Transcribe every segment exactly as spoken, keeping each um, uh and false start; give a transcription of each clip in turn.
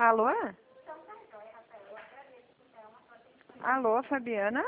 Alô? Alô, Fabiana?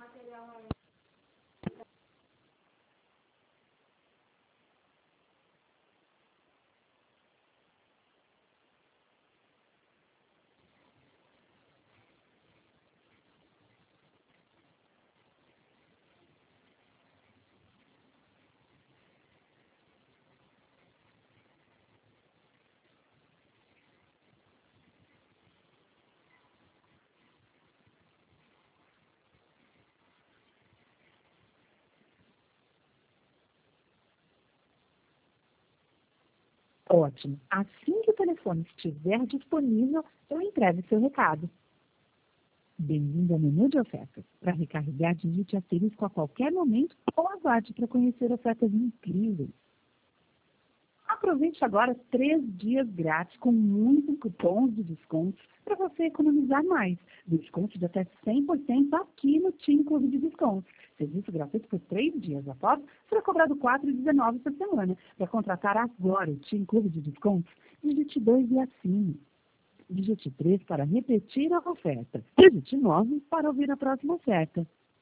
Ótimo. Assim que o telefone estiver disponível, eu entrego seu recado. Bem-vindo ao menu de ofertas. Para recarregar, digite asterisco a qualquer momento ou aguarde para conhecer ofertas incríveis. Aproveite agora três dias grátis com muitos cupons de descontos para você economizar mais. Desconto de até cem por cento aqui no TIM Clube de Descontos. Serviço gratuito por três dias. Após, será cobrado quatro reais e dezenove centavos por semana. Para contratar agora o TIM Clube de Descontos, digite dois e assine. Digite três para repetir a oferta. Digite nove para ouvir a próxima oferta.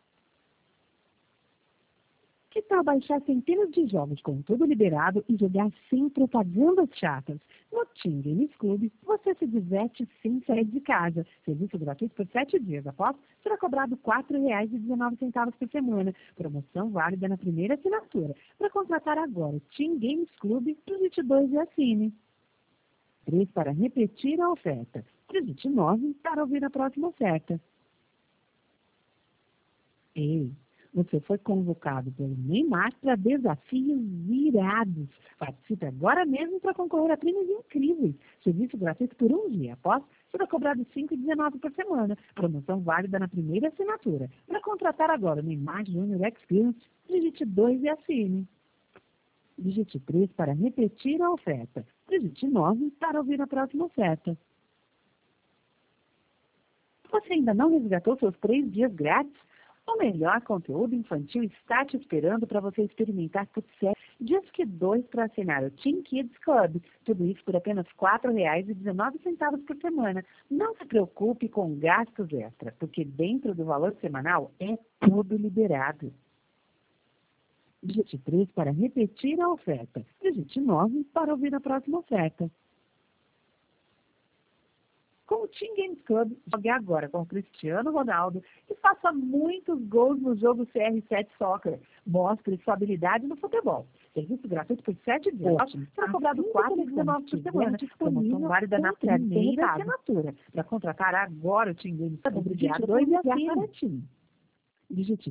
Que tal baixar centenas de jogos com tudo liberado e jogar sem propagandas chatas? No TIM Games Club, você se diverte sem sair de casa. Serviço gratuito por sete dias. Após, será cobrado quatro reais e dezenove centavos por semana. Promoção válida na primeira assinatura. Para contratar agora o TIM Games Club, digite dois e assine. três para repetir a oferta. Digite nove para ouvir a próxima oferta. Ei! Você foi convocado pelo Neymar para desafios irados. Participe agora mesmo para concorrer a prêmios incríveis. Serviço gratuito por um dia. Após, será cobrado cinco reais e dezenove centavos por semana. Promoção válida na primeira assinatura. Para contratar agora o Neymar Júnior Experience, digite dois e assine. Digite três para repetir a oferta. Digite nove para ouvir a próxima oferta. Você ainda não resgatou seus três dias grátis? O melhor conteúdo infantil está te esperando para você experimentar por sete dias que dois para assinar o TIM Kids Club. Tudo isso por apenas quatro reais e dezenove centavos por semana. Não se preocupe com gastos extras, porque dentro do valor semanal é tudo liberado. Digite três para repetir a oferta. Digite nove para ouvir a próxima oferta. Com o TIM Games Club, jogue agora com o Cristiano Ronaldo e faça muitos gols no jogo C R sete Soccer. Mostre sua habilidade no futebol. Serviço gratuito por sete dias. Ótimo. Será cobrado quatro reais e dezenove centavos por semana. Promoção válida na primeira assinatura. Para contratar agora o TIM Games Club, digite dois e assine. Digite